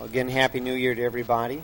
Well, again, Happy New Year to everybody.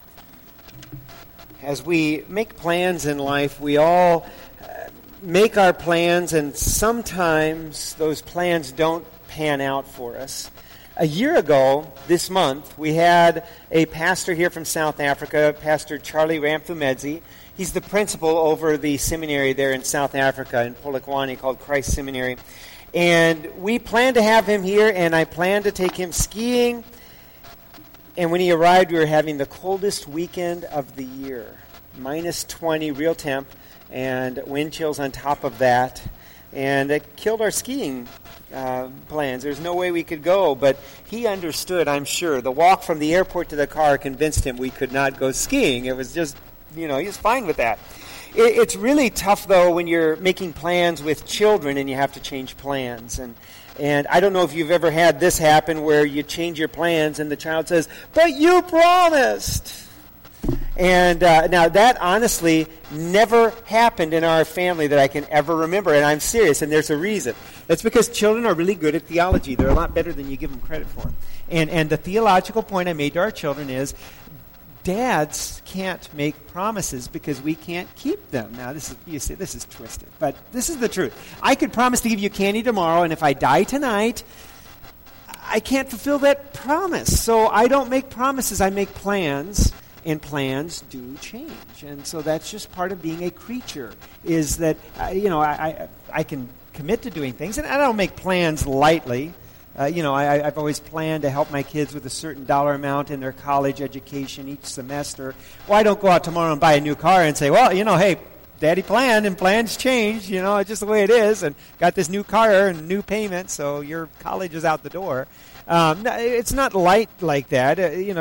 As we make plans in life, we all make our plans, and sometimes those plans don't pan out for us. A year ago, this month, we had a pastor here from South Africa, Pastor Charlie Ramthumedzi. He's the principal over the seminary there in South Africa, in Polokwane, called Christ Seminary. And we planned to have him here, and I planned to take him skiing. And when he arrived, we were having the coldest weekend of the year. Minus 20 real temp, and wind chills on top of that. And it killed our skiing plans. There's no way we could go, but he understood, I'm sure. The walk from the airport to the car convinced him we could not go skiing. It was just, he was fine with that. It's really tough, though, when you're making plans with children and you have to change plans. And I don't know if you've ever had this happen where you change your plans and the child says, "But you promised." And now that honestly never happened in our family that I can ever remember, and I'm serious, and there's a reason. That's because children are really good at theology. They're a lot better than you give them credit for. And the theological point I made to our children is, dads can't make promises because we can't keep them. Now, you say this is twisted, but this is the truth. I could promise to give you candy tomorrow, and if I die tonight, I can't fulfill that promise. So I don't make promises, I make plans, and plans do change. And so that's just part of being a creature, is that, I can commit to doing things, and I don't make plans lightly. I've always planned to help my kids with a certain dollar amount in their college education each semester. Well, I don't go out tomorrow and buy a new car and say, well, hey, Daddy planned and plans change, it's just the way it is, and got this new car and new payment, so your college is out the door. It's not light like that.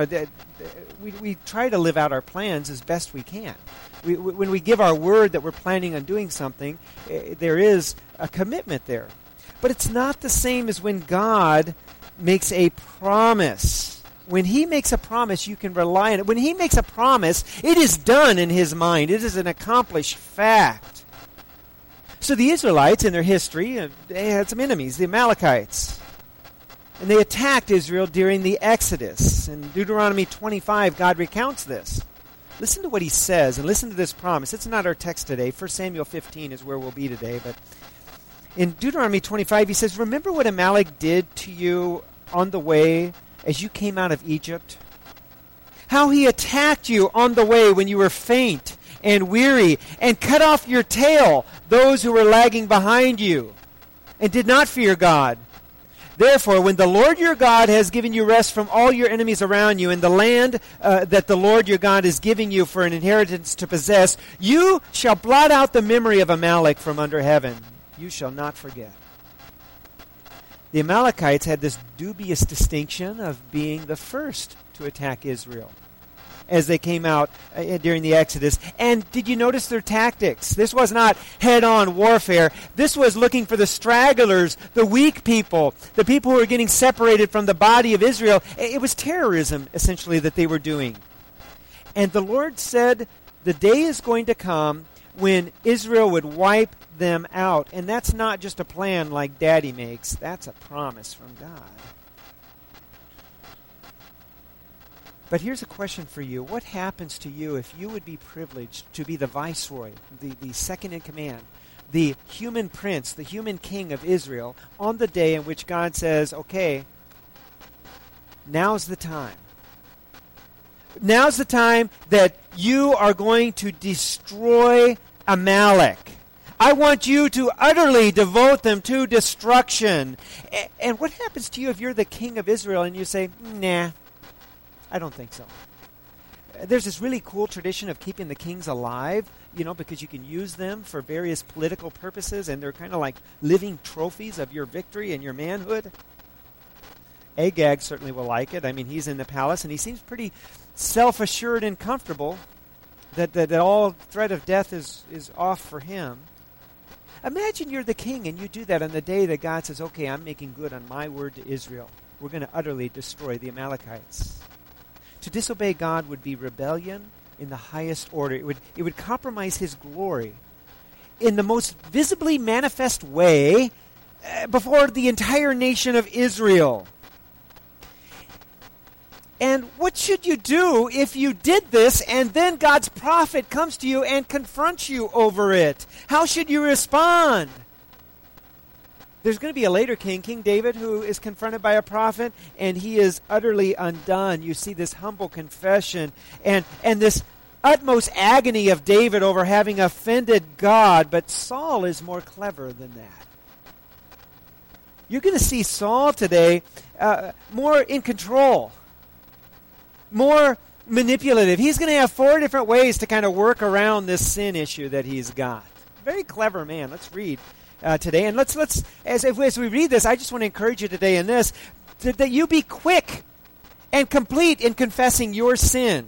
We try to live out our plans as best we can. When we give our word that we're planning on doing something, there is a commitment there. But it's not the same as when God makes a promise. When He makes a promise, you can rely on it. When He makes a promise, it is done in His mind. It is an accomplished fact. So the Israelites, in their history, they had some enemies, the Amalekites. And they attacked Israel during the Exodus. In Deuteronomy 25, God recounts this. Listen to what He says, and listen to this promise. It's not our text today. 1 Samuel 15 is where we'll be today, but in Deuteronomy 25, He says, "Remember what Amalek did to you on the way as you came out of Egypt? How he attacked you on the way when you were faint and weary, and cut off your tail, those who were lagging behind you, and did not fear God. Therefore, when the Lord your God has given you rest from all your enemies around you in the land that the Lord your God is giving you for an inheritance to possess, you shall blot out the memory of Amalek from under heaven. You shall not forget." The Amalekites had this dubious distinction of being the first to attack Israel as they came out during the Exodus. And did you notice their tactics? This was not head-on warfare. This was looking for the stragglers, the weak people, the people who were getting separated from the body of Israel. It was terrorism, essentially, that they were doing. And the Lord said, the day is going to come when Israel would wipe them out. And that's not just a plan like Daddy makes. That's a promise from God. But here's a question for you. What happens to you if you would be privileged to be the viceroy, the second in command, the human prince, the human king of Israel, on the day in which God says, okay, now's the time. Now's the time that you are going to destroy Amalek. I want you to utterly devote them to destruction. And what happens to you if you're the king of Israel and you say, nah, I don't think so. There's this really cool tradition of keeping the kings alive, because you can use them for various political purposes, and they're kind of like living trophies of your victory and your manhood. Agag certainly will like it. I mean, he's in the palace, and he seems pretty self-assured and comfortable that all threat of death is off for him. Imagine you're the king, and you do that on the day that God says, okay, I'm making good on my word to Israel. We're going to utterly destroy the Amalekites. To disobey God would be rebellion in the highest order. It would compromise His glory in the most visibly manifest way before the entire nation of Israel. And what should you do if you did this and then God's prophet comes to you and confronts you over it? How should you respond? There's going to be a later king, King David, who is confronted by a prophet, and he is utterly undone. You see this humble confession and this utmost agony of David over having offended God, but Saul is more clever than that. You're going to see Saul today more in control, more manipulative. He's going to have 4 different ways to kind of work around this sin issue that he's got. Very clever man. Let's read today. And let's as we read this, I just want to encourage you today in this, that you be quick and complete in confessing your sin.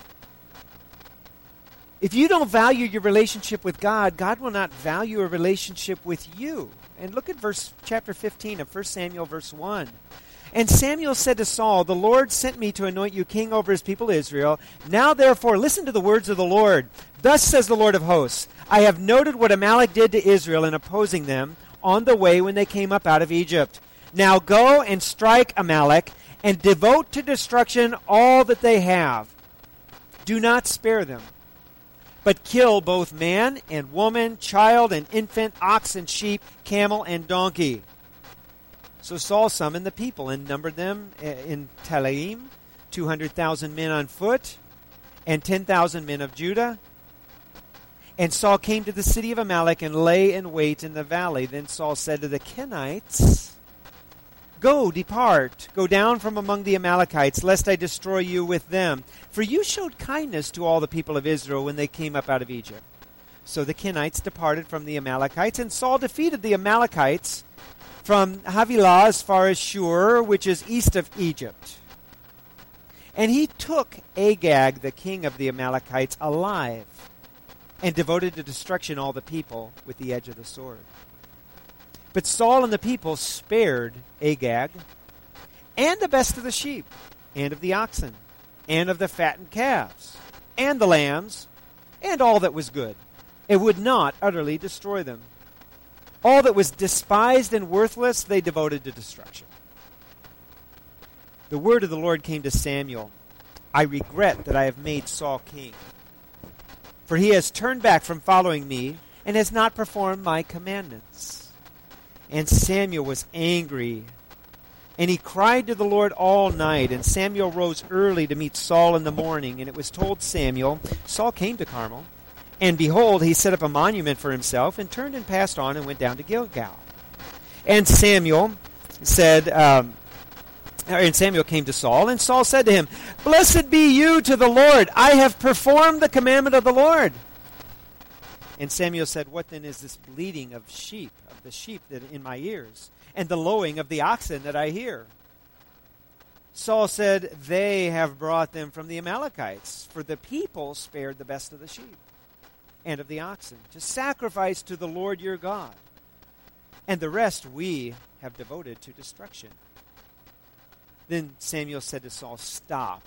If you don't value your relationship with God, God will not value a relationship with you. And look at chapter 15 of 1 Samuel, verse 1. And Samuel said to Saul, "The Lord sent me to anoint you king over his people Israel. Now therefore, listen to the words of the Lord. Thus says the Lord of hosts, I have noted what Amalek did to Israel in opposing them on the way when they came up out of Egypt. Now go and strike Amalek and devote to destruction all that they have. Do not spare them, but kill both man and woman, child and infant, ox and sheep, camel and donkey." So Saul summoned the people and numbered them in Telaim, 200,000 men on foot, and 10,000 men of Judah. And Saul came to the city of Amalek and lay in wait in the valley. Then Saul said to the Kenites, "Go, depart, go down from among the Amalekites, lest I destroy you with them. For you showed kindness to all the people of Israel when they came up out of Egypt." So the Kenites departed from the Amalekites, and Saul defeated the Amalekites from Havilah as far as Shur, which is east of Egypt. And he took Agag, the king of the Amalekites, alive, and devoted to destruction all the people with the edge of the sword. But Saul and the people spared Agag, and the best of the sheep, and of the oxen, and of the fattened calves, and the lambs, and all that was good, and would not utterly destroy them. All that was despised and worthless they devoted to destruction. The word of the Lord came to Samuel, "I regret that I have made Saul king, for he has turned back from following me and has not performed my commandments." And Samuel was angry, and he cried to the Lord all night. And Samuel rose early to meet Saul in the morning. And it was told Samuel, Saul came to Carmel, and behold, he set up a monument for himself, and turned and passed on and went down to Gilgal. And Samuel came to Saul, and Saul said to him, "Blessed be you to the Lord. I have performed the commandment of the Lord." And Samuel said, "What then is this bleating of the sheep that in my ears, and the lowing of the oxen that I hear?" Saul said, "They have brought them from the Amalekites, for the people spared the best of the sheep and of the oxen, to sacrifice to the Lord your God. And the rest we have devoted to destruction." Then Samuel said to Saul, "Stop.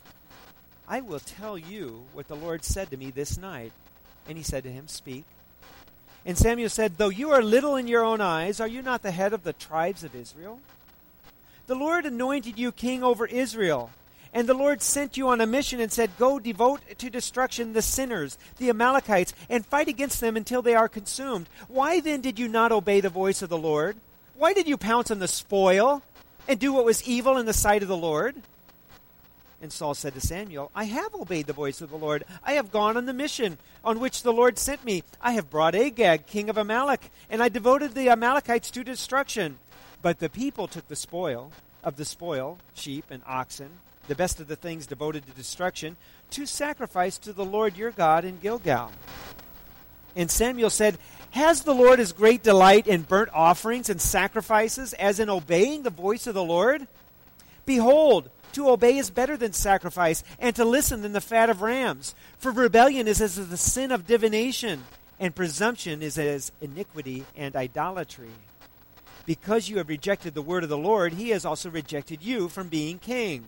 I will tell you what the Lord said to me this night." And he said to him, "Speak." And Samuel said, "Though you are little in your own eyes, are you not the head of the tribes of Israel? The Lord anointed you king over Israel. And the Lord sent you on a mission and said, 'Go devote to destruction the sinners, the Amalekites, and fight against them until they are consumed.' Why then did you not obey the voice of the Lord? Why did you pounce on the spoil and do what was evil in the sight of the Lord?" And Saul said to Samuel, "I have obeyed the voice of the Lord. I have gone on the mission on which the Lord sent me. I have brought Agag, king of Amalek, and I devoted the Amalekites to destruction. But the people took the spoil, sheep and oxen, the best of the things devoted to destruction, to sacrifice to the Lord your God in Gilgal." And Samuel said, "Has the Lord as great delight in burnt offerings and sacrifices as in obeying the voice of the Lord? Behold, to obey is better than sacrifice, and to listen than the fat of rams. For rebellion is as the sin of divination, and presumption is as iniquity and idolatry. Because you have rejected the word of the Lord, he has also rejected you from being king."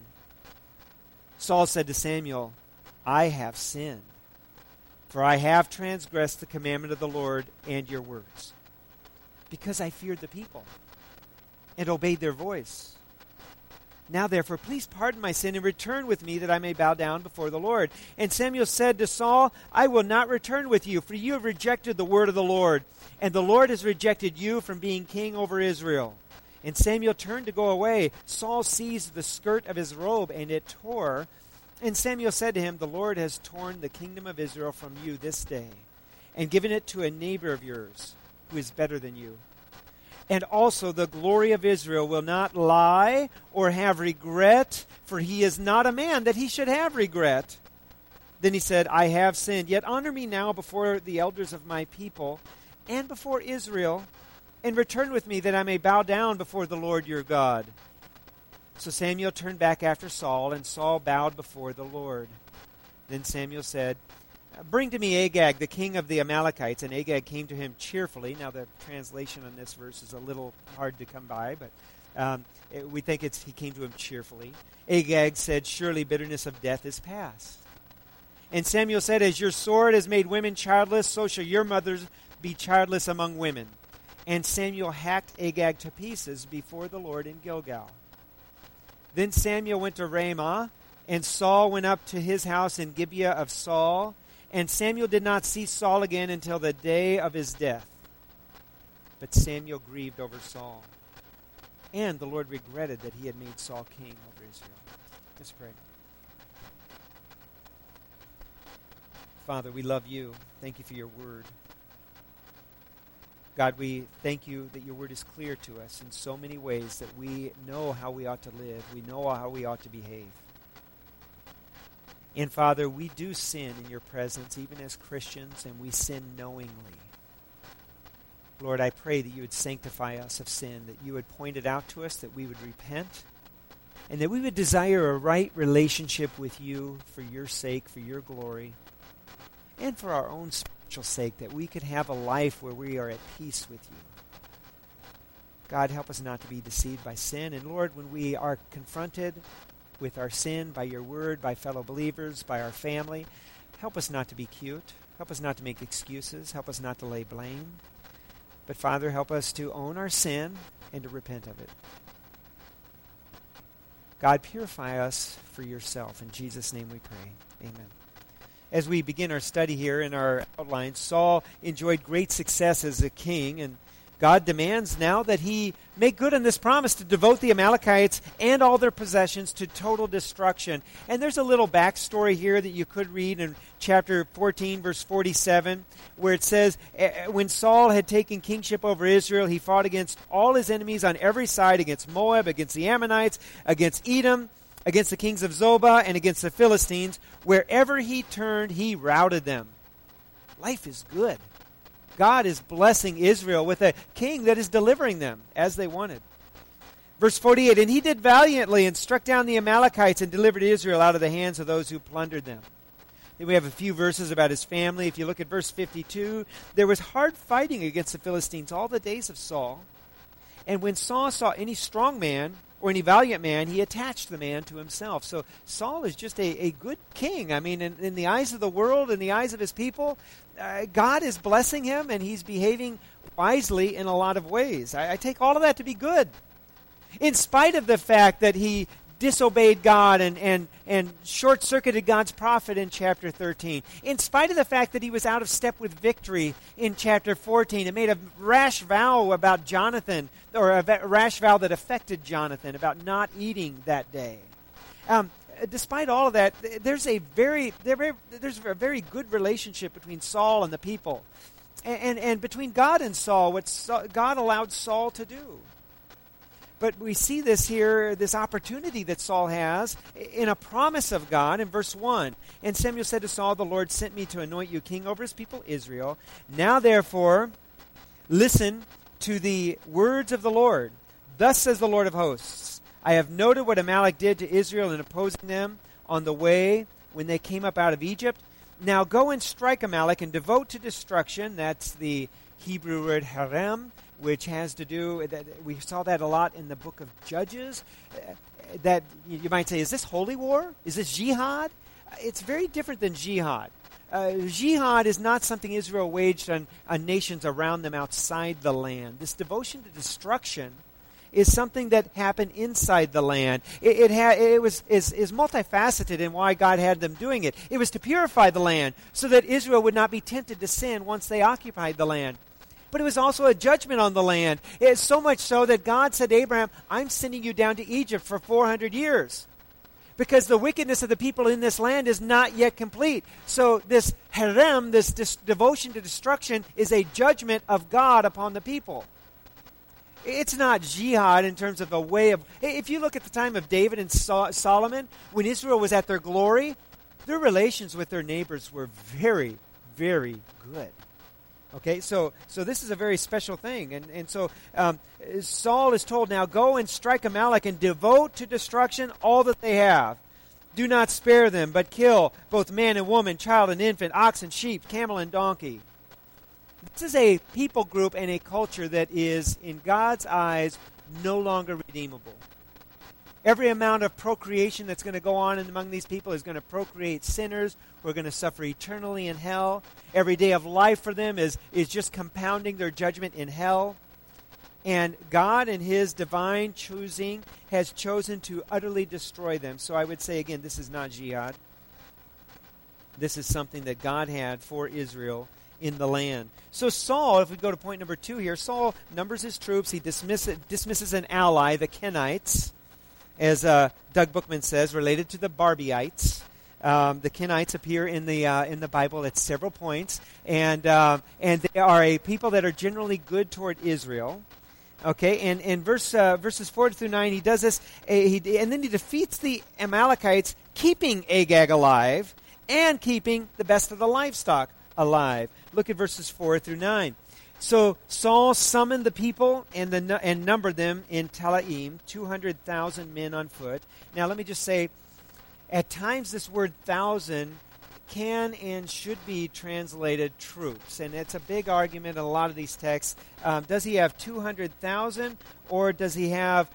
Saul said to Samuel, "I have sinned, for I have transgressed the commandment of the Lord and your words, because I feared the people and obeyed their voice. Now therefore, please pardon my sin and return with me that I may bow down before the Lord. And Samuel said to Saul, I will not return with you, for you have rejected the word of the Lord, and the Lord has rejected you from being king over Israel. And Samuel turned to go away. Saul seized the skirt of his robe, and it tore. And Samuel said to him, the Lord has torn the kingdom of Israel from you this day, and given it to a neighbor of yours, who is better than you. And also the glory of Israel will not lie or have regret, for he is not a man that he should have regret. Then he said, I have sinned, yet honor me now before the elders of my people and before Israel, and return with me that I may bow down before the Lord your God. So Samuel turned back after Saul, and Saul bowed before the Lord. Then Samuel said, bring to me Agag, the king of the Amalekites. And Agag came to him cheerfully. Now the translation on this verse is a little hard to come by, but we think he came to him cheerfully. Agag said, surely bitterness of death is past. And Samuel said, as your sword has made women childless, so shall your mothers be childless among women. And Samuel hacked Agag to pieces before the Lord in Gilgal. Then Samuel went to Ramah, and Saul went up to his house in Gibeah of Saul. And Samuel did not see Saul again until the day of his death. But Samuel grieved over Saul. And the Lord regretted that he had made Saul king over Israel. Let's pray. Father, we love you. Thank you for your word. God, we thank you that your word is clear to us in so many ways that we know how we ought to live. We know how we ought to behave. And Father, we do sin in your presence, even as Christians, and we sin knowingly. Lord, I pray that you would sanctify us of sin, that you would point it out to us, that we would repent, and that we would desire a right relationship with you for your sake, for your glory, and for our own spiritual sake, that we could have a life where we are at peace with you. God, help us not to be deceived by sin. And Lord, when we are confronted with our sin by your word, by fellow believers, by our family, help us not to be cute. Help us not to make excuses. Help us not to lay blame. But Father, help us to own our sin and to repent of it. God, purify us for yourself. In Jesus' name we pray. Amen. As we begin our study here in our outline, Saul enjoyed great success as a king, and God demands now that he make good on this promise to devote the Amalekites and all their possessions to total destruction. And there's a little backstory here that you could read in chapter 14, verse 47, where it says, when Saul had taken kingship over Israel, he fought against all his enemies on every side, against Moab, against the Ammonites, against Edom, against the kings of Zobah, and against the Philistines. Wherever he turned, he routed them. Life is good. God is blessing Israel with a king that is delivering them as they wanted. Verse 48, and he did valiantly and struck down the Amalekites and delivered Israel out of the hands of those who plundered them. Then we have a few verses about his family. If you look at verse 52, there was hard fighting against the Philistines all the days of Saul. And when Saul saw any strong man or any valiant man, he attached the man to himself. So Saul is just a good king. I mean, in the eyes of the world, in the eyes of his people, God is blessing him, and he's behaving wisely in a lot of ways. I take all of that to be good. In spite of the fact that he disobeyed God and short-circuited God's prophet in chapter 13. In spite of the fact that he was out of step with victory in chapter 14 and made a rash vow about Jonathan, or a rash vow that affected Jonathan about not eating that day. Despite all of that, there's a very good relationship between Saul and the people. And between God and Saul, what God allowed Saul to do. But we see this here, this opportunity that Saul has in a promise of God in verse 1. And Samuel said to Saul, the Lord sent me to anoint you king over his people Israel. Now therefore, listen to the words of the Lord. Thus says the Lord of hosts, I have noted what Amalek did to Israel in opposing them on the way when they came up out of Egypt. Now go and strike Amalek and devote to destruction. That's the Hebrew word harem, which has to do, we saw that a lot in the book of Judges, that you might say, is this holy war? Is this jihad? It's very different than jihad. Jihad is not something Israel waged on nations around them outside the land. This devotion to destruction is something that happened inside the land. It is multifaceted in why God had them doing it. It was to purify the land so that Israel would not be tempted to sin once they occupied the land. But it was also a judgment on the land. It's so much so that God said to Abraham, I'm sending you down to Egypt for 400 years. Because the wickedness of the people in this land is not yet complete. So this herem, this devotion to destruction, is a judgment of God upon the people. It's not jihad in terms of a way of... If you look at the time of David and Solomon, when Israel was at their glory, their relations with their neighbors were very, very good. Okay, so this is a very special thing. And so Saul is told, now go and strike Amalek and devote to destruction all that they have. Do not spare them, but kill both man and woman, child and infant, ox and sheep, camel and donkey. This is a people group and a culture that is, in God's eyes, no longer redeemable. Every amount of procreation that's going to go on among these people is going to procreate sinners who are going to suffer eternally in hell. Every day of life for them is just compounding their judgment in hell. And God, in His divine choosing, has chosen to utterly destroy them. So I would say, again, this is not jihad. This is something that God had for Israel in the land. So Saul, if we go to point number 2 here, Saul numbers his troops. He dismisses an ally, the Kenites, as Doug Bookman says, related to the Barbieites. The Kenites appear in the Bible at several points, and they are a people that are generally good toward Israel. Okay, and in verses 4 through 9, he does this, and then he defeats the Amalekites, keeping Agag alive and keeping the best of the livestock alive. Look at verses 4 through 9. So Saul summoned the people and numbered them in Telaim, 200,000 men on foot. Now let me just say, at times this word thousand can and should be translated troops. And it's a big argument in a lot of these texts. Does he have 200,000 or does he have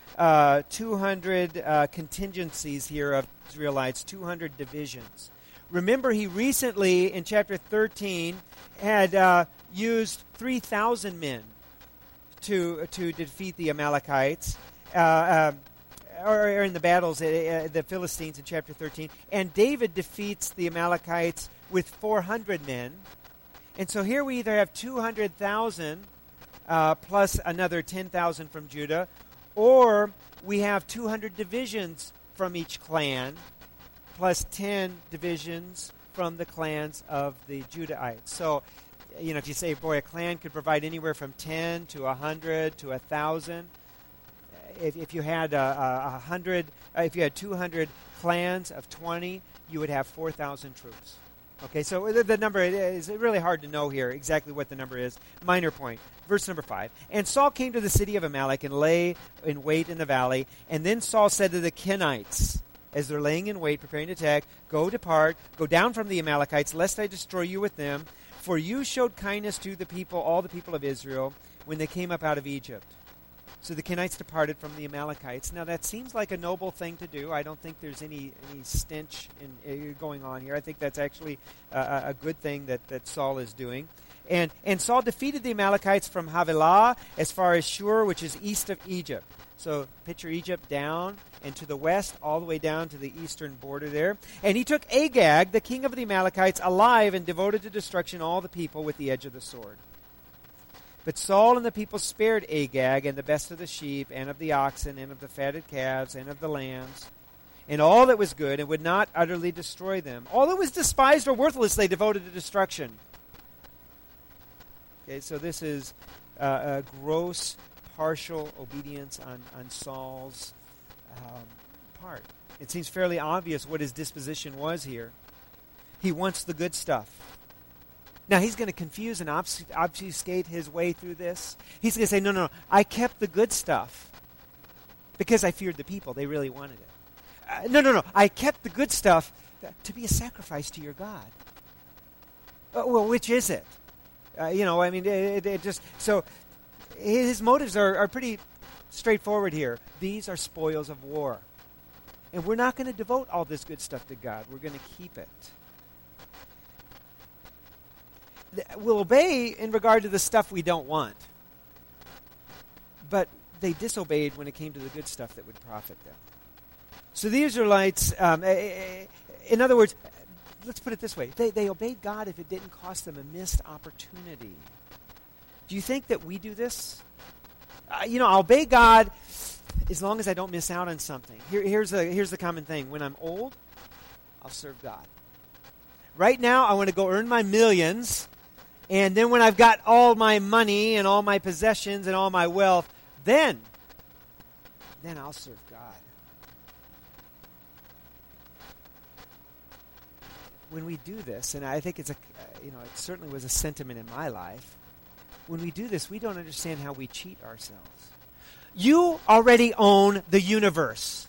200 contingencies here of Israelites, 200 divisions? Remember, he recently, in chapter 13, had used 3,000 men to defeat the Amalekites, or in the battles, the Philistines in chapter 13. And David defeats the Amalekites with 400 men. And so here we either have 200,000 plus another 10,000 from Judah, or we have 200 divisions from each clan, plus 10 divisions from the clans of the Judahites. So, if you say, boy, a clan could provide anywhere from 10 to 100 to 1,000. If you had 100, if you had 200 clans of 20, you would have 4,000 troops. Okay, so the number is really hard to know here exactly what the number is. Minor point. Verse number 5. And Saul came to the city of Amalek and lay in wait in the valley. And then Saul said to the Kenites, as they're laying in wait, preparing to attack, go down from the Amalekites, lest I destroy you with them. For you showed kindness to the people, all the people of Israel, when they came up out of Egypt. So the Kenites departed from the Amalekites. Now that seems like a noble thing to do. I don't think there's any stench going on here. I think that's actually a good thing that Saul is doing. And Saul defeated the Amalekites from Havilah as far as Shur, which is east of Egypt. So picture Egypt down and to the west, all the way down to the eastern border there. And he took Agag, the king of the Amalekites, alive and devoted to destruction all the people with the edge of the sword. But Saul and the people spared Agag and the best of the sheep and of the oxen and of the fatted calves and of the lambs and all that was good, and would not utterly destroy them. All that was despised or worthless they devoted to destruction. Okay, so this is a gross partial obedience on Saul's part. It seems fairly obvious what his disposition was here. He wants the good stuff. Now, he's going to confuse and obfuscate his way through this. He's going to say, no, I kept the good stuff because I feared the people. They really wanted it. No, I kept the good stuff to be a sacrifice to your God. Well, which is it? It just... So his motives are pretty straightforward here. These are spoils of war. And we're not going to devote all this good stuff to God. We're going to keep it. We'll obey in regard to the stuff we don't want. But they disobeyed when it came to the good stuff that would profit them. So the Israelites, in other words, let's put it this way. They obeyed God if it didn't cost them a missed opportunity. Do you think that we do this? I'll obey God as long as I don't miss out on something. Here's the common thing. When I'm old, I'll serve God. Right now, I want to go earn my millions, and then when I've got all my money and all my possessions and all my wealth, then I'll serve God. When we do this, and I think it certainly was a sentiment in my life, when we do this, we don't understand how we cheat ourselves. You already own the universe.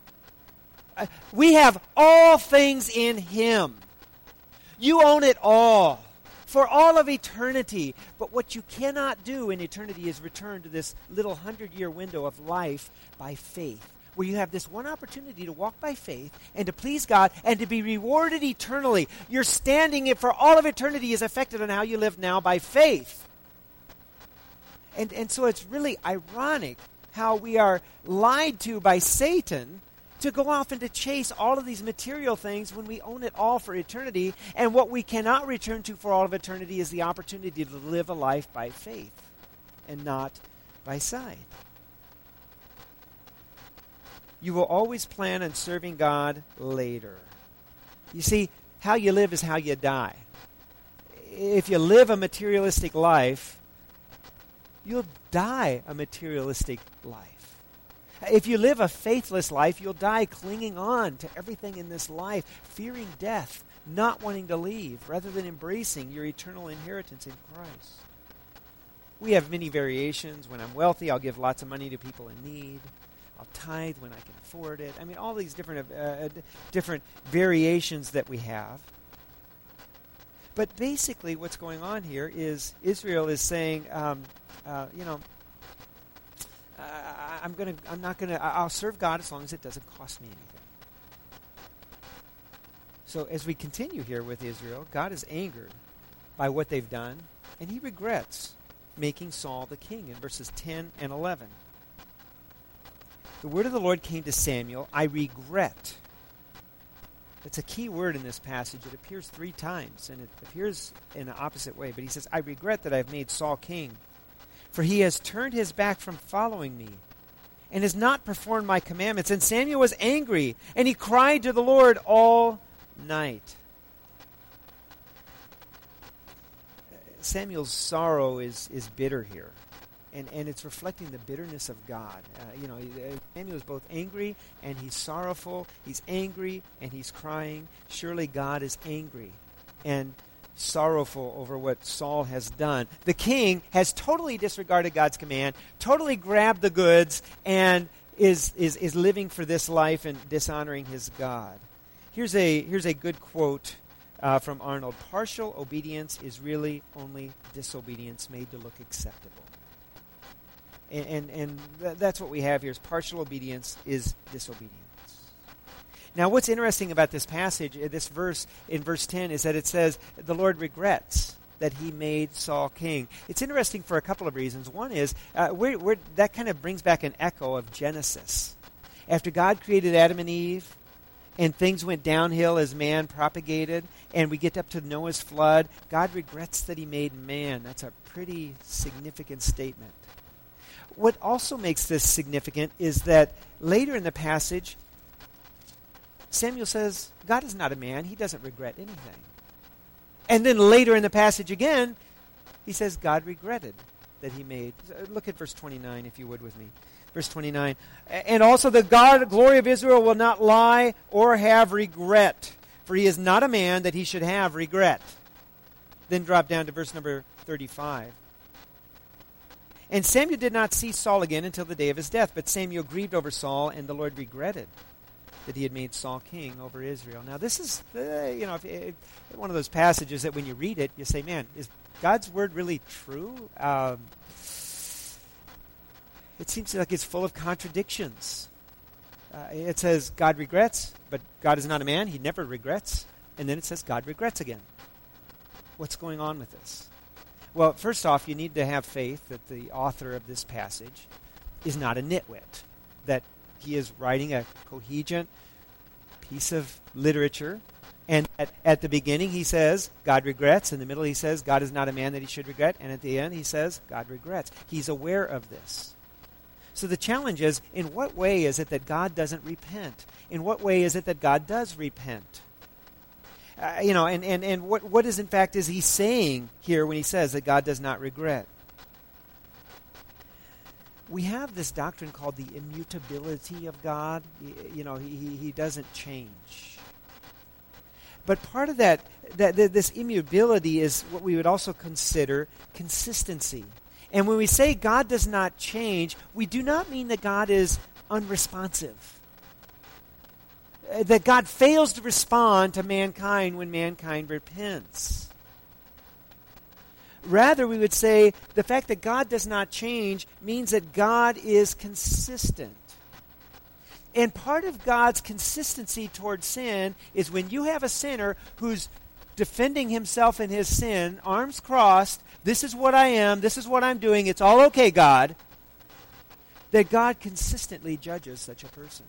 We have all things in Him. You own it all for all of eternity. But what you cannot do in eternity is return to this little 100-year window of life by faith, where you have this one opportunity to walk by faith and to please God and to be rewarded eternally. Your standing for all of eternity is affected on how you live now by faith. And so it's really ironic how we are lied to by Satan to go off and to chase all of these material things when we own it all for eternity. And what we cannot return to for all of eternity is the opportunity to live a life by faith and not by sight. You will always plan on serving God later. You see, how you live is how you die. If you live a materialistic life, you'll die a materialistic life. If you live a faithless life, you'll die clinging on to everything in this life, fearing death, not wanting to leave, rather than embracing your eternal inheritance in Christ. We have many variations. When I'm wealthy, I'll give lots of money to people in need. I'll tithe when I can afford it. I mean, all these different variations that we have. But basically what's going on here is Israel is saying, I'll serve God as long as it doesn't cost me anything. So as we continue here with Israel, God is angered by what they've done, and He regrets making Saul the king in verses 10 and 11. The word of the Lord came to Samuel, I regret. It's a key word in this passage. It appears 3 times, and it appears in the opposite way. But he says, I regret that I've made Saul king, for he has turned his back from following me and has not performed my commandments. And Samuel was angry, and he cried to the Lord all night. Samuel's sorrow is bitter here. And it's reflecting the bitterness of God. Samuel is both angry and he's sorrowful. He's angry and he's crying. Surely God is angry and sorrowful over what Saul has done. The king has totally disregarded God's command, totally grabbed the goods, and is living for this life and dishonoring his God. Here's a good quote from Arnold. Partial obedience is really only disobedience made to look acceptable. And that's what we have here is partial obedience is disobedience. Now, what's interesting about this passage, this verse in verse 10, is that it says the Lord regrets that He made Saul king. It's interesting for a couple of reasons. One is that kind of brings back an echo of Genesis. After God created Adam and Eve, and things went downhill as man propagated, and we get up to Noah's flood, God regrets that He made man. That's a pretty significant statement. What also makes this significant is that later in the passage, Samuel says, God is not a man. He doesn't regret anything. And then later in the passage again, he says, God regretted that He made. Look at verse 29, if you would, with me. Verse 29. And also the glory of Israel will not lie or have regret, for He is not a man that He should have regret. Then drop down to verse number 35. And Samuel did not see Saul again until the day of his death. But Samuel grieved over Saul, and the Lord regretted that He had made Saul king over Israel. Now, this is, one of those passages that when you read it, you say, man, is God's word really true? It seems like it's full of contradictions. It says God regrets, but God is not a man. He never regrets. And then it says God regrets again. What's going on with this? Well, first off, you need to have faith that the author of this passage is not a nitwit, that he is writing a coherent piece of literature. And at the beginning he says, God regrets. In the middle he says, God is not a man that he should regret. And at the end he says, God regrets. He's aware of this. So the challenge is, in what way is it that God doesn't repent? In what way is it that God does repent? And what is in fact is he saying here when he says that God does not regret? We have this doctrine called the immutability of God. He doesn't change. But part of that this immutability is what we would also consider consistency. And when we say God does not change, we do not mean that God is unresponsive. That God fails to respond to mankind when mankind repents. Rather, we would say the fact that God does not change means that God is consistent. And part of God's consistency toward sin is when you have a sinner who's defending himself in his sin, arms crossed, this is what I am, this is what I'm doing, it's all okay, God, that God consistently judges such a person.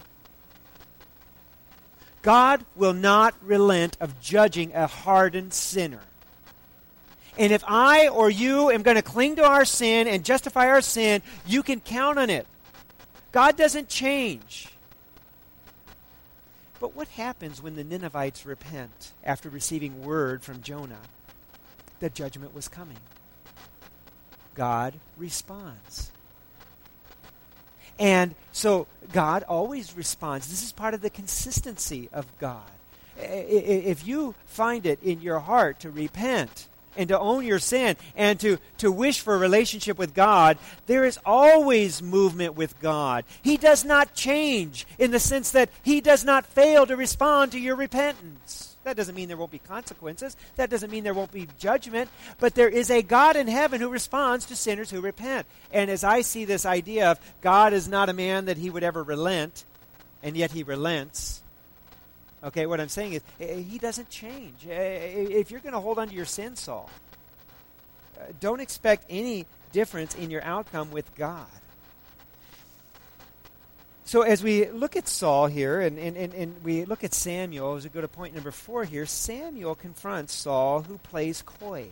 God will not relent of judging a hardened sinner. And if I or you am going to cling to our sin and justify our sin, you can count on it. God doesn't change. But what happens when the Ninevites repent after receiving word from Jonah that judgment was coming? God responds. And so God always responds. This is part of the consistency of God. If you find it in your heart to repent and to own your sin and to wish for a relationship with God, there is always movement with God. He does not change in the sense that he does not fail to respond to your repentance. That doesn't mean there won't be consequences. That doesn't mean there won't be judgment. But there is a God in heaven who responds to sinners who repent. And as I see this idea of God is not a man that he would ever relent, and yet he relents. Okay, what I'm saying is, he doesn't change. If you're going to hold on to your sin, Saul, don't expect any difference in your outcome with God. So as we look at Saul here, and we look at Samuel, as we go to point number 4 here, Samuel confronts Saul, who plays coy.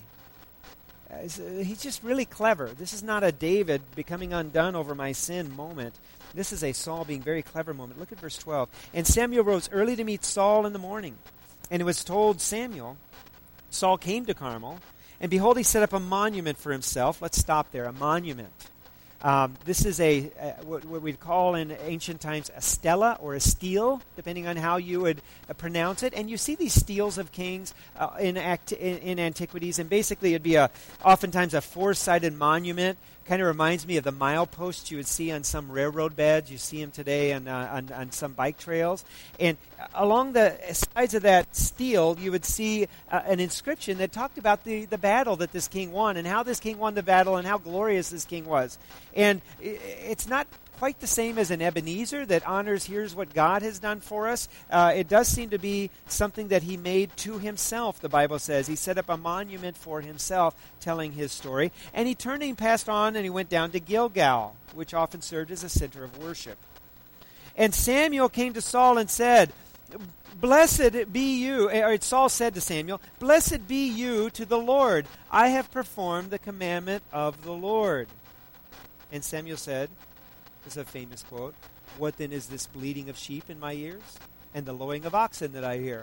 He's just really clever. This is not a David becoming undone over my sin moment. This is a Saul being very clever moment. Look at verse 12. And Samuel rose early to meet Saul in the morning. And it was told Samuel, Saul came to Carmel, and behold, he set up a monument for himself. Let's stop there, a monument. This is what we'd call in ancient times a stela or a stele, depending on how you would pronounce it. And you see these steles of kings in antiquities, and basically it'd be oftentimes a four-sided monument. Kind of reminds me of the mileposts you would see on some railroad beds. You see them today on some bike trails. And along the sides of that stele, you would see an inscription that talked about the battle that this king won, and how this king won the battle, and how glorious this king was. And it's not quite the same as an Ebenezer that honors, here's what God has done for us. It does seem to be something that he made to himself, the Bible says. He set up a monument for himself telling his story. And he turned and he passed on and he went down to Gilgal, which often served as a center of worship. And Samuel came to Saul and said, Blessed be you, or Saul said to Samuel, Blessed be you to the Lord. I have performed the commandment of the Lord. And Samuel said, this is a famous quote, what then is this bleating of sheep in my ears, and the lowing of oxen that I hear?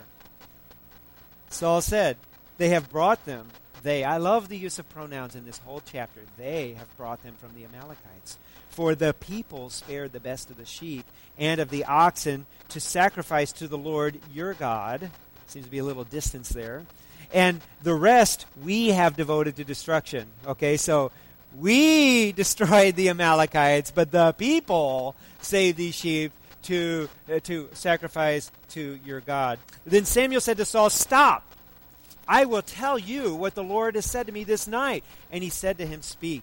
Saul said, they have brought them, I love the use of pronouns in this whole chapter, they have brought them from the Amalekites. For the people spared the best of the sheep and of the oxen to sacrifice to the Lord your God. Seems to be a little distance there. And the rest we have devoted to destruction. Okay, so we destroyed the Amalekites, but the people saved these sheep to sacrifice to your God. Then Samuel said to Saul, Stop! I will tell you what the Lord has said to me this night. And he said to him, Speak.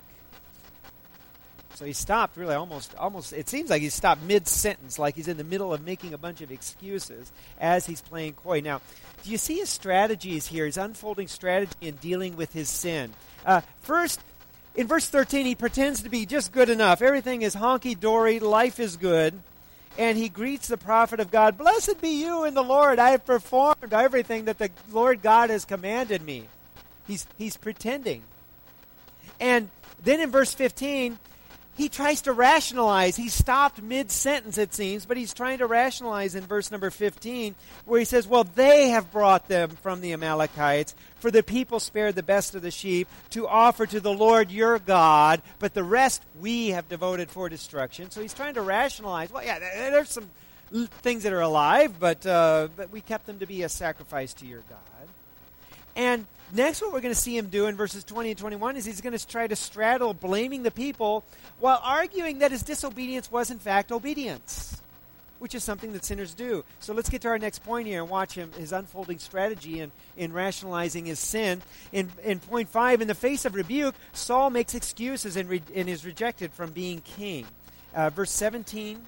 So he stopped really almost, it seems like he stopped mid-sentence, like he's in the middle of making a bunch of excuses as he's playing coy. Now, do you see his strategies here, his unfolding strategy in dealing with his sin? First, in verse 13, he pretends to be just good enough. Everything is honky-dory. Life is good. And he greets the prophet of God, "Blessed be you in the Lord. I have performed everything that the Lord God has commanded me." He's pretending. And then in verse 15, he tries to rationalize. He stopped mid-sentence, it seems, but he's trying to rationalize in verse number 15, where he says, "Well, they have brought them from the Amalekites, for the people spared the best of the sheep to offer to the Lord your God, but the rest we have devoted for destruction." So he's trying to rationalize. Well, yeah, there's some things that are alive, but we kept them to be a sacrifice to your God. And next, what we're going to see him do in verses 20 and 21 is he's going to try to straddle blaming the people while arguing that his disobedience was, in fact, obedience, which is something that sinners do. So let's get to our next point here and watch his unfolding strategy in rationalizing his sin. In point 5, in the face of rebuke, Saul makes excuses and is rejected from being king. Verse 17,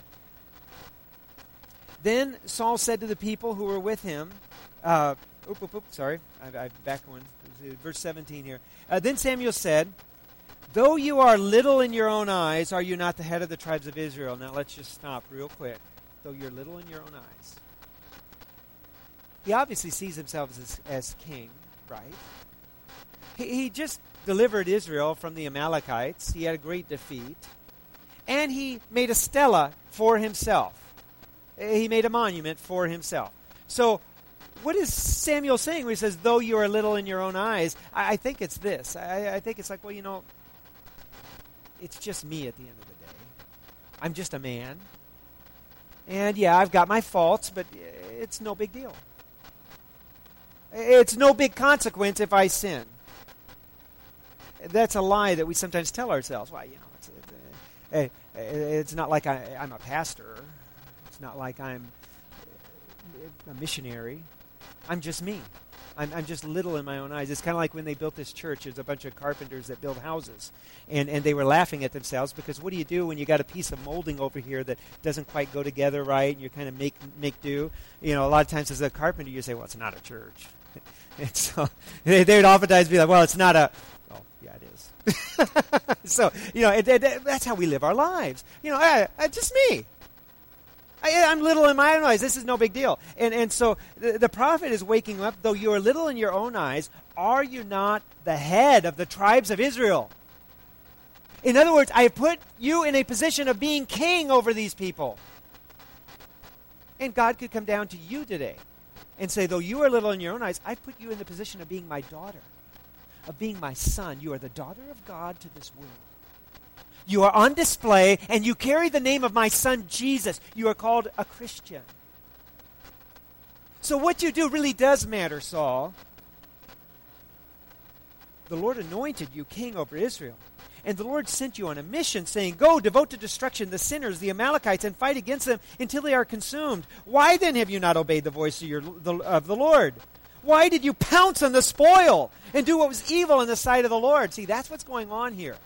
"Then Saul said to the people who were with him," sorry, I back one. Verse 17 here. "Then Samuel said, 'Though you are little in your own eyes, are you not the head of the tribes of Israel?'" Now let's just stop real quick. Though you're little in your own eyes. He obviously sees himself as king, right? He just delivered Israel from the Amalekites. He had a great defeat. And he made a stela for himself. He made a monument for himself. So what is Samuel saying when he says, "Though you are little in your own eyes"? I think it's this. I think it's like, well, it's just me at the end of the day. I'm just a man. And yeah, I've got my faults, but it's no big deal. It's no big consequence if I sin. That's a lie that we sometimes tell ourselves. Well, it's not like I'm a pastor. It's not like I'm a missionary. I'm just me. I'm just little in my own eyes. It's kind of like when they built this church. There's a bunch of carpenters that build houses. And they were laughing at themselves because what do you do when you got a piece of molding over here that doesn't quite go together right and you kind of make do? A lot of times as a carpenter you say, well, it's not a church. And so they would oftentimes be like, well, it's not a... Oh, yeah, it is. So, that's how we live our lives. Just me. I'm little in my own eyes. This is no big deal. And so the prophet is waking up. Though you are little in your own eyes, are you not the head of the tribes of Israel? In other words, I have put you in a position of being king over these people. And God could come down to you today and say, though you are little in your own eyes, I've put you in the position of being my daughter, of being my son. You are the daughter of God to this world. You are on display, and you carry the name of my son, Jesus. You are called a Christian. So what you do really does matter, Saul. The Lord anointed you king over Israel. And the Lord sent you on a mission, saying, "Go, devote to destruction the sinners, the Amalekites, and fight against them until they are consumed. Why then have you not obeyed the voice of the Lord? Why did you pounce on the spoil and do what was evil in the sight of the Lord?" See, that's what's going on here.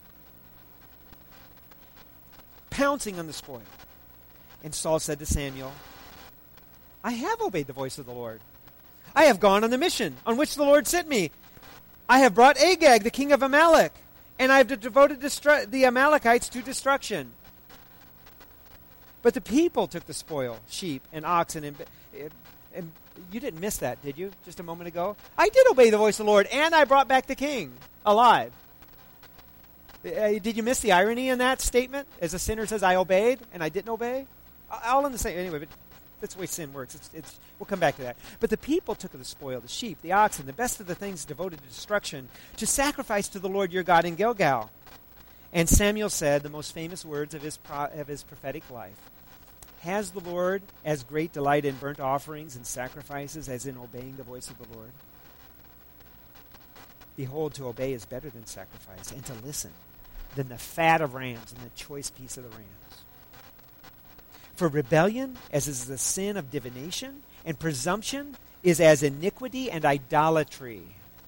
Pouncing on the spoil. And Saul said to Samuel, "I have obeyed the voice of the Lord. I have gone on the mission on which the Lord sent me. I have brought Agag, the king of Amalek, and I have devoted the Amalekites to destruction." But the people took the spoil, sheep and oxen, and you didn't miss that, did you, just a moment ago? I did obey the voice of the Lord, and I brought back the king alive. Did you miss the irony in that statement? As a sinner says, I obeyed, and I didn't obey? All in the same. Anyway, but that's the way sin works. We'll come back to that. But the people took of the spoil, the sheep, the oxen, the best of the things devoted to destruction, to sacrifice to the Lord your God in Gilgal. And Samuel said the most famous words of his prophetic life. Has the Lord as great delight in burnt offerings and sacrifices as in obeying the voice of the Lord? Behold, to obey is better than sacrifice, and to listen than the fat of rams and the choice piece of the rams. For rebellion, as is the sin of divination, and presumption is as iniquity and idolatry.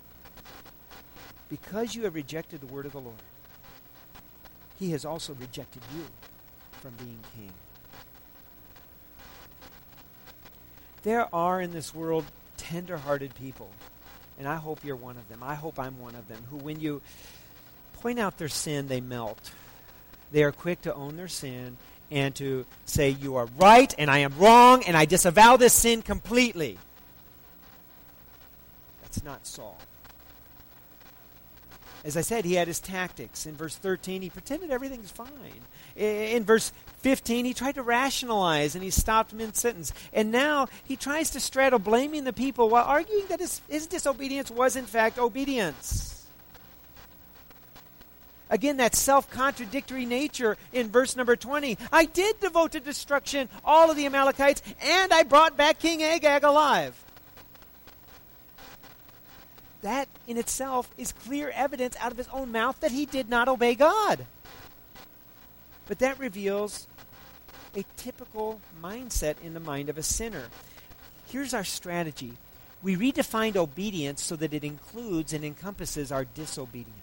Because you have rejected the word of the Lord, he has also rejected you from being king. There are in this world tender-hearted people, and I hope you're one of them. I hope I'm one of them, who when you point out their sin, they melt. They are quick to own their sin and to say, you are right and I am wrong and I disavow this sin completely. That's not Saul. As I said, he had his tactics. In verse 13, he pretended everything's fine. In verse 15, he tried to rationalize and he stopped mid-sentence. And now he tries to straddle blaming the people while arguing that his disobedience was in fact obedience. Again, that self-contradictory nature in verse number 20. I did devote to destruction all of the Amalekites, and I brought back King Agag alive. That in itself is clear evidence out of his own mouth that he did not obey God. But that reveals a typical mindset in the mind of a sinner. Here's our strategy. We redefined obedience so that it includes and encompasses our disobedience.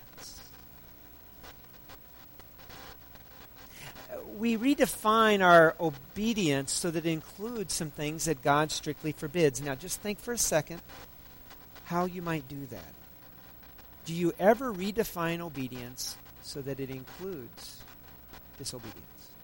We redefine our obedience so that it includes some things that God strictly forbids. Now, just think for a second how you might do that. Do you ever redefine obedience so that it includes disobedience?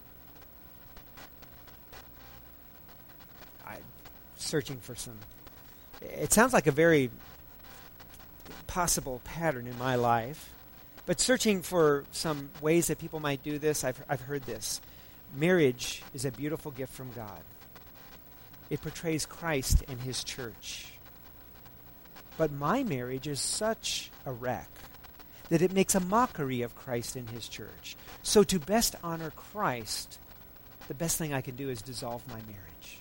I'm searching for some. It sounds like a very possible pattern in my life. But searching for some ways that people might do this, I've heard this. Marriage is a beautiful gift from God. It portrays Christ and His church. But my marriage is such a wreck that it makes a mockery of Christ and His church. So to best honor Christ, the best thing I can do is dissolve my marriage.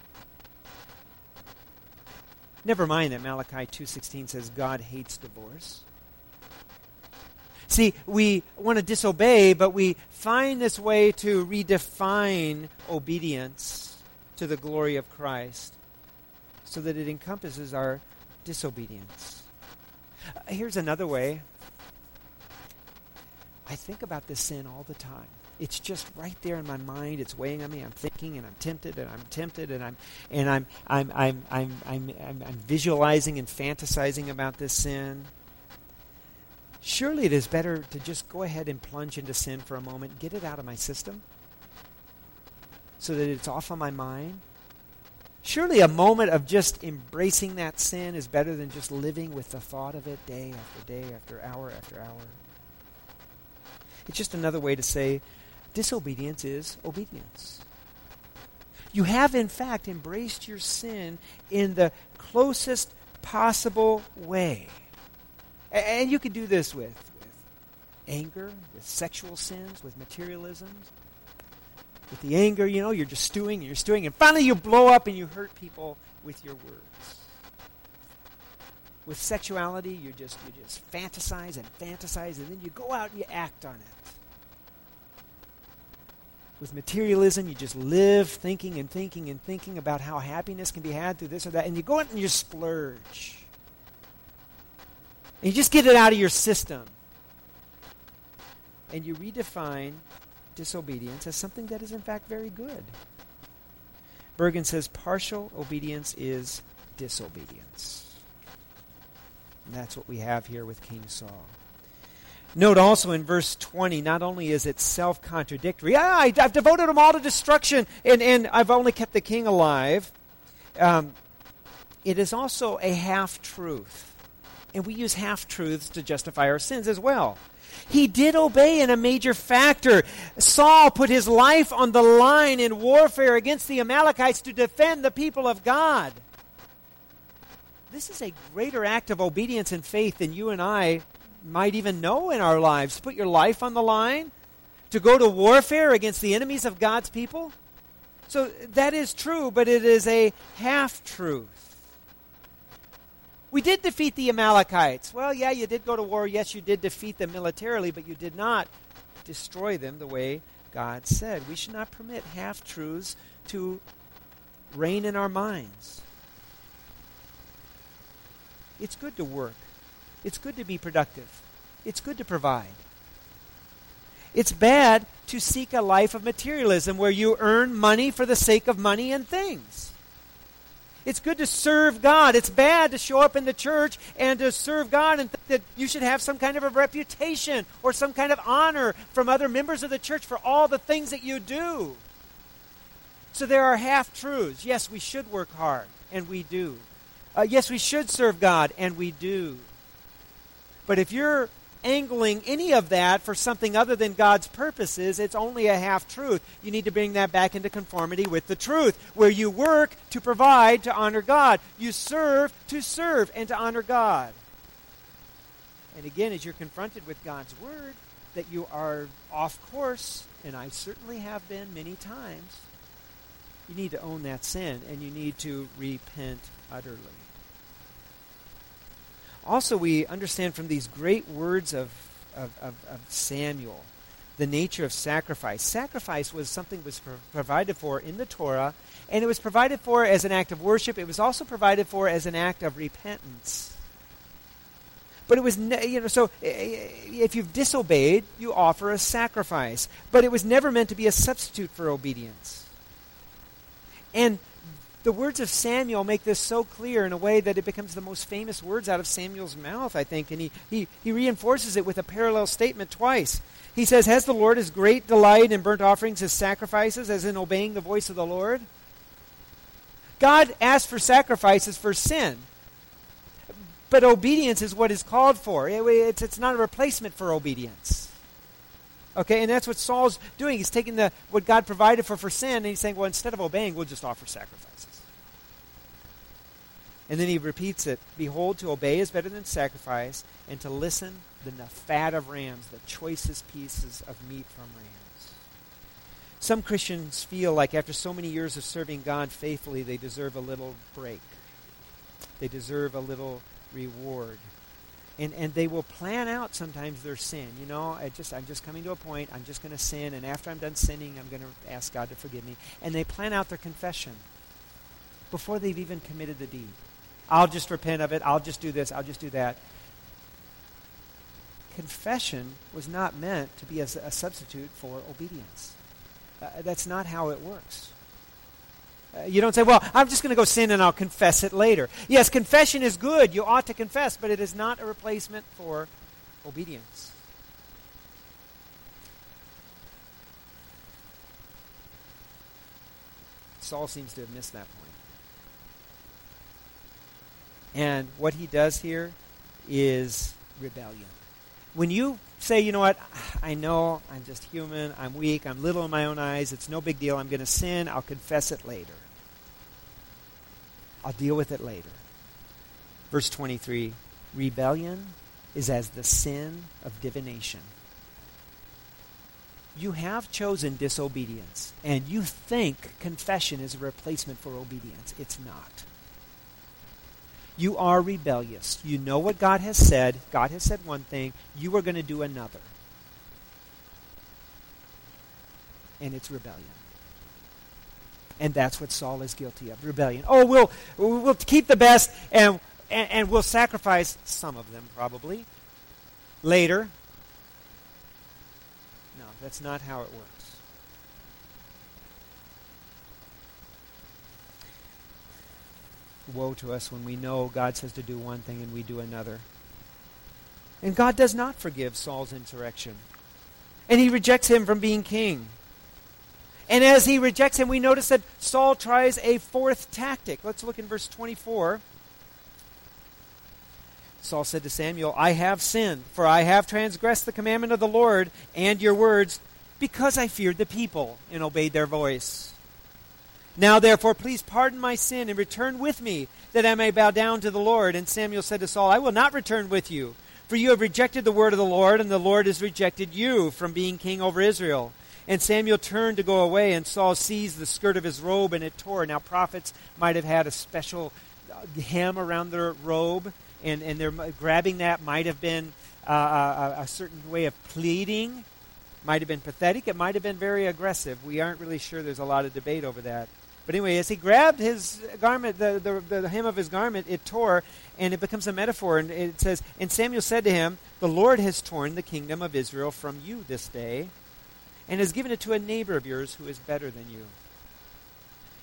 Never mind that Malachi 2:16 says God hates divorce. See, we want to disobey, but we find this way to redefine obedience to the glory of Christ so that it encompasses our disobedience. Here's another way. I think about this sin all the time. It's just right there in my mind. It's weighing on me. I'm thinking, and I'm tempted, and I'm visualizing and fantasizing about this sin. Surely it is better to just go ahead and plunge into sin for a moment, get it out of my system, so that it's off of my mind. Surely a moment of just embracing that sin is better than just living with the thought of it day after day after hour after hour. It's just another way to say disobedience is obedience. You have, in fact, embraced your sin in the closest possible way. And you can do this with anger, with sexual sins, with materialisms. With the anger, you're just stewing, and finally you blow up and you hurt people with your words. With sexuality, you just fantasize, and then you go out and you act on it. With materialism, you just live thinking about how happiness can be had through this or that, and you go out and you splurge. And you just get it out of your system. And you redefine disobedience as something that is in fact very good. Bergen says partial obedience is disobedience. And that's what we have here with King Saul. Note also in verse 20, not only is it self-contradictory, I've devoted them all to destruction, and I've only kept the king alive. It is also a half-truth. And we use half-truths to justify our sins as well. He did obey in a major factor. Saul put his life on the line in warfare against the Amalekites to defend the people of God. This is a greater act of obedience and faith than you and I might even know in our lives. To put your life on the line, to go to warfare against the enemies of God's people. So that is true, but it is a half-truth. We did defeat the Amalekites. Well, yeah, you did go to war. Yes, you did defeat them militarily, but you did not destroy them the way God said. We should not permit half-truths to reign in our minds. It's good to work. It's good to be productive. It's good to provide. It's bad to seek a life of materialism where you earn money for the sake of money and things. It's good to serve God. It's bad to show up in the church and to serve God and think that you should have some kind of a reputation or some kind of honor from other members of the church for all the things that you do. So there are half-truths. Yes, we should work hard, and we do. Yes, we should serve God, and we do. But if you're angling any of that for something other than God's purposes, it's only a half-truth. You need to bring that back into conformity with the truth, where you work to provide to honor God. You serve to serve and to honor God. And again, as you're confronted with God's Word, that you are off course, and I certainly have been many times, you need to own that sin, and you need to repent utterly. Also, we understand from these great words of Samuel the nature of sacrifice. Sacrifice was something that was provided for in the Torah, and it was provided for as an act of worship. It was also provided for as an act of repentance. But it was, so if you've disobeyed, you offer a sacrifice. But it was never meant to be a substitute for obedience. And the words of Samuel make this so clear in a way that it becomes the most famous words out of Samuel's mouth, I think. And he reinforces it with a parallel statement twice. He says, "Has the Lord his great delight in burnt offerings, his sacrifices, as in obeying the voice of the Lord?" God asked for sacrifices for sin. But obedience is what is called for. It's not a replacement for obedience. Okay, and that's what Saul's doing. He's taking what God provided for sin, and he's saying, well, instead of obeying, we'll just offer sacrifices. And then he repeats it. "Behold, to obey is better than sacrifice, and to listen than the fat of rams, the choicest pieces of meat from rams." Some Christians feel like after so many years of serving God faithfully, they deserve a little break. They deserve a little reward. And they will plan out sometimes their sin. I'm just coming to a point, I'm just going to sin, and after I'm done sinning, I'm going to ask God to forgive me. And they plan out their confession before they've even committed the deed. I'll just repent of it, I'll just do this, I'll just do that. Confession was not meant to be a substitute for obedience. That's not how it works. You don't say, well, I'm just going to go sin and I'll confess it later. Yes, confession is good. You ought to confess, but it is not a replacement for obedience. Saul seems to have missed that point. And what he does here is rebellion. When you say, you know what, I know I'm just human, I'm weak, I'm little in my own eyes, it's no big deal, I'm going to sin, I'll confess it later. I'll deal with it later. Verse 23, rebellion is as the sin of divination. You have chosen disobedience, and you think confession is a replacement for obedience. It's not. You are rebellious. You know what God has said. God has said one thing. You are going to do another. And it's rebellion. And that's what Saul is guilty of, rebellion. Oh, we'll keep the best, and we'll sacrifice some of them probably later. No, that's not how it works. Woe to us when we know God says to do one thing and we do another. And God does not forgive Saul's insurrection. And he rejects him from being king. And as he rejects him, we notice that Saul tries a fourth tactic. Let's look in verse 24. Saul said to Samuel, "I have sinned, for I have transgressed the commandment of the Lord and your words, because I feared the people and obeyed their voice. Now, therefore, please pardon my sin and return with me, that I may bow down to the Lord." And Samuel said to Saul, "I will not return with you, for you have rejected the word of the Lord, and the Lord has rejected you from being king over Israel." And Samuel turned to go away, and Saul seized the skirt of his robe, and it tore. Now, prophets might have had a special hem around their robe, and their grabbing that might have been a certain way of pleading. Might have been pathetic. It might have been very aggressive. We aren't really sure. There's a lot of debate over that. But anyway, as he grabbed his garment, the hem of his garment, it tore, and it becomes a metaphor. And it says, "And Samuel said to him, the Lord has torn the kingdom of Israel from you this day, and has given it to a neighbor of yours who is better than you."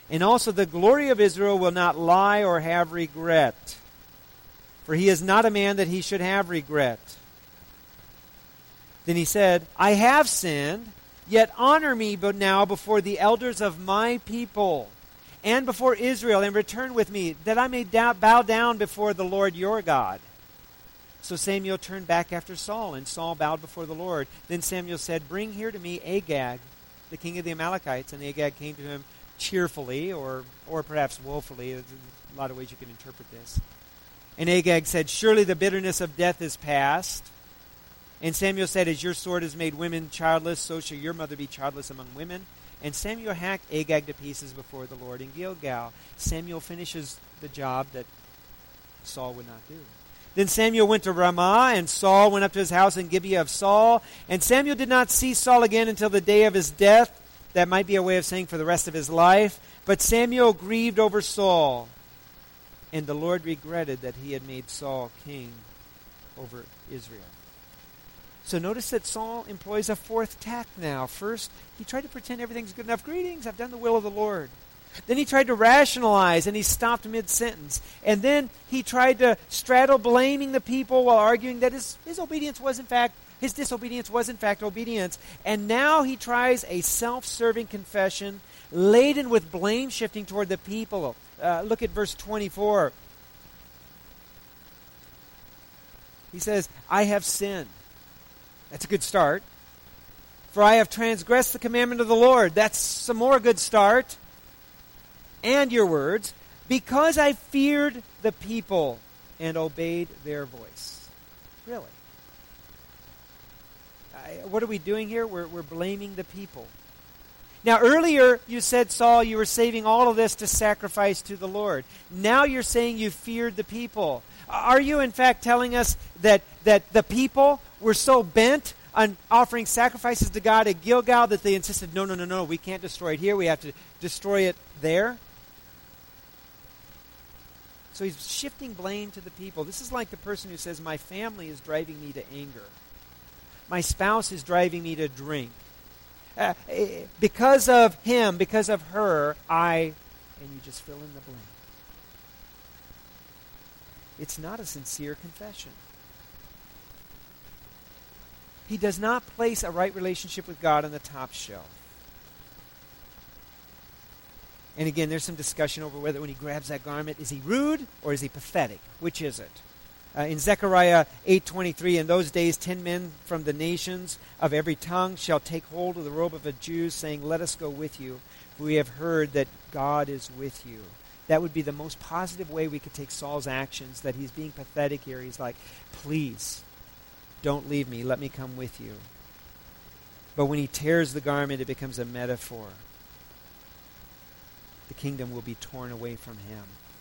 And also the glory of Israel will not lie or have regret. For he is not a man that he should have regret. Then he said, I have sinned, yet honor me but now before the elders of my people and before Israel, and return with me, that I may bow down before the Lord your God. So Samuel turned back after Saul, and Saul bowed before the Lord. Then Samuel said, bring here to me Agag, the king of the Amalekites. And Agag came to him cheerfully, or perhaps woefully. There's a lot of ways you can interpret this. And Agag said, surely the bitterness of death is past. And Samuel said, as your sword has made women childless, so shall your mother be childless among women. And Samuel hacked Agag to pieces before the Lord in Gilgal. Samuel finishes the job that Saul would not do. Then Samuel went to Ramah, and Saul went up to his house in Gibeah of Saul. And Samuel did not see Saul again until the day of his death. That might be a way of saying for the rest of his life. But Samuel grieved over Saul. And the Lord regretted that he had made Saul king over Israel. So notice that Saul employs a fourth tack now. First, he tried to pretend everything's good enough. Greetings, I've done the will of the Lord. Then he tried to rationalize, and he stopped mid-sentence. And then he tried to straddle blaming the people while arguing that his disobedience was in fact obedience. And now he tries a self-serving confession laden with blame shifting toward the people. Look at verse 24. He says, I have sinned. That's a good start. For I have transgressed the commandment of the Lord. That's some more good start. And your words, because I feared the people and obeyed their voice. Really? What are we doing here? We're blaming the people. Now, earlier you said, Saul, you were saving all of this to sacrifice to the Lord. Now you're saying you feared the people. Are you, in fact, telling us that the people were so bent on offering sacrifices to God at Gilgal that they insisted, no, we can't destroy it here. We have to destroy it there? So he's shifting blame to the people. This is like the person who says, my family is driving me to anger. My spouse is driving me to drink. Because of him, because of her, and you just fill in the blank. It's not a sincere confession. He does not place a right relationship with God on the top shelf. And again, there's some discussion over whether when he grabs that garment, is he rude or is he pathetic? Which is it? In Zechariah 8:23, in those days 10 men from the nations of every tongue shall take hold of the robe of a Jew, saying, let us go with you, for we have heard that God is with you. That would be the most positive way we could take Saul's actions, that he's being pathetic here. He's like, please, don't leave me. Let me come with you. But when he tears the garment, it becomes a metaphor. The kingdom will be torn away from him.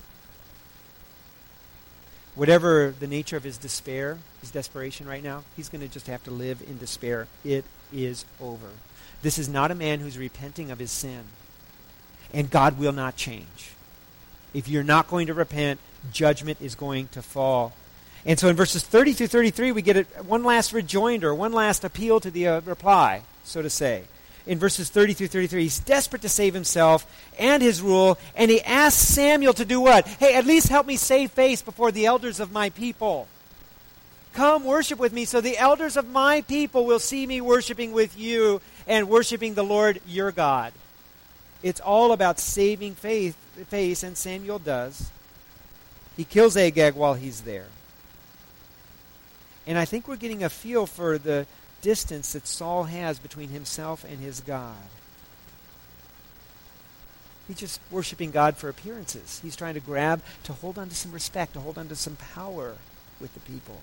Whatever the nature of his despair, his desperation right now, he's going to just have to live in despair. It is over. This is not a man who's repenting of his sin. And God will not change. If you're not going to repent, judgment is going to fall. And so in verses 30 through 33, we get one last rejoinder, one last appeal to the reply, so to say. In verses 30 through 33, he's desperate to save himself and his rule, and he asks Samuel to do what? Hey, at least help me save face before the elders of my people. Come worship with me so the elders of my people will see me worshiping with you and worshiping the Lord your God. It's all about saving face, and Samuel does. He kills Agag while he's there. And I think we're getting a feel for the distance that Saul has between himself and his God. He's just worshiping God for appearances. He's trying to hold on to some respect, to hold on to some power with the people.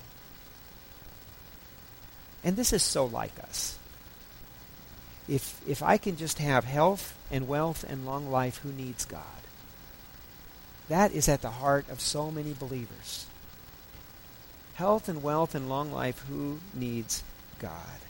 And this is so like us. If I can just have health and wealth and long life, who needs God? That is at the heart of so many believers. Health and wealth and long life, who needs God?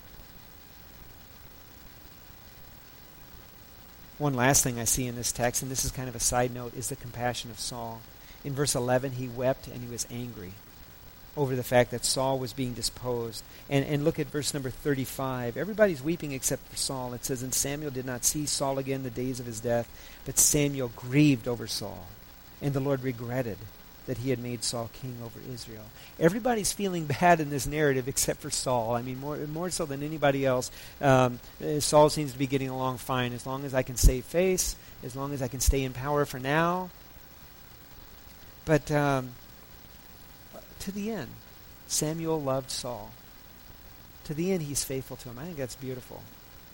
One last thing I see in this text, and this is kind of a side note, is the compassion of Saul. In verse 11, he wept and he was angry. over the fact that Saul was being disposed. And look at verse number 35. Everybody's weeping except for Saul. It says, "And Samuel did not see Saul again the days of his death, but Samuel grieved over Saul, and the Lord regretted that he had made Saul king over Israel." Everybody's feeling bad in this narrative except for Saul. I mean, more so than anybody else. Saul seems to be getting along fine. As long as I can save face, as long as I can stay in power for now. But to the end, Samuel loved Saul. To the end, he's faithful to him. I think that's beautiful.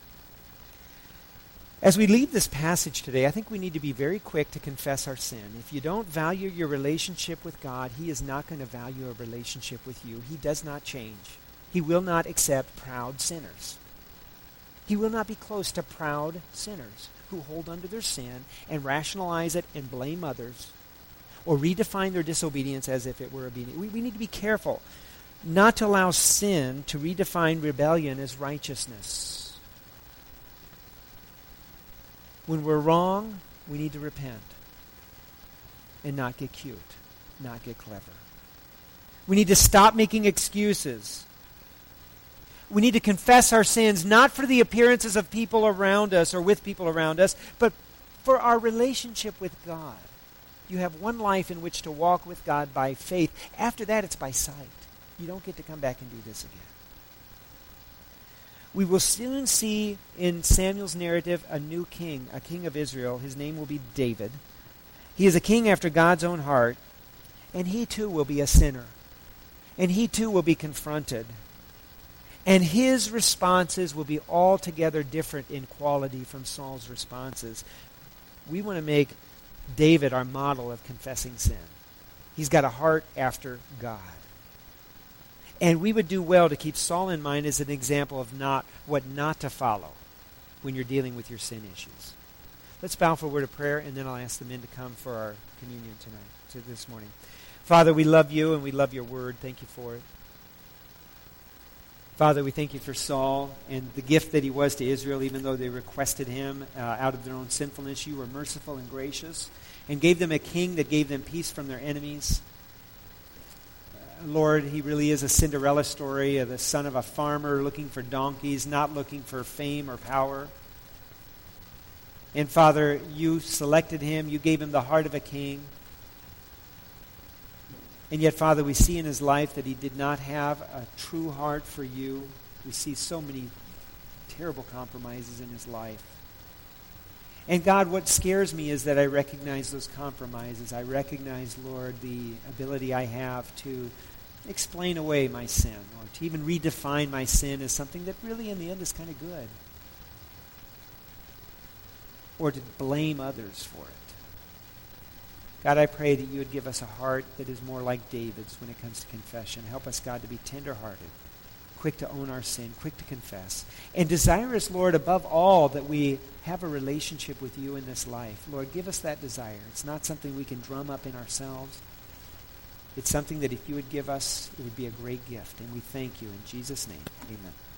As we leave this passage today, I think we need to be very quick to confess our sin. If you don't value your relationship with God, he is not going to value a relationship with you. He does not change. He will not accept proud sinners. He will not be close to proud sinners who hold on to their sin and rationalize it and blame others or redefine their disobedience as if it were obedience. We need to be careful not to allow sin to redefine rebellion as righteousness. When we're wrong, we need to repent and not get cute, not get clever. We need to stop making excuses. We need to confess our sins, not for the appearances of people around us or with people around us, but for our relationship with God. You have one life in which to walk with God by faith. After that, it's by sight. You don't get to come back and do this again. We will soon see in Samuel's narrative a new king, a king of Israel. His name will be David. He is a king after God's own heart, and he too will be a sinner. And he too will be confronted. And his responses will be altogether different in quality from Saul's responses. We want to make David our model of confessing sin. He's got a heart after God. And we would do well to keep Saul in mind as an example of what not to follow when you're dealing with your sin issues. Let's bow for a word of prayer, and then I'll ask the men to come for our communion this morning. Father, we love you and we love your word. Thank you for it. Father, we thank you for Saul and the gift that he was to Israel, even though they requested him out of their own sinfulness. You were merciful and gracious and gave them a king that gave them peace from their enemies. Lord, he really is a Cinderella story of the son of a farmer looking for donkeys, not looking for fame or power. And Father, you selected him. You gave him the heart of a king. And yet, Father, we see in his life that he did not have a true heart for you. We see so many terrible compromises in his life. And God, what scares me is that I recognize those compromises. I recognize, Lord, the ability I have to explain away my sin or to even redefine my sin as something that really in the end is kind of good. Or to blame others for it. God, I pray that you would give us a heart that is more like David's when it comes to confession. Help us, God, to be tender-hearted, quick to own our sin, quick to confess, and desirous, Lord, above all, that we have a relationship with you in this life. Lord, give us that desire. It's not something we can drum up in ourselves. It's something that if you would give us, it would be a great gift, and we thank you. In Jesus' name, amen.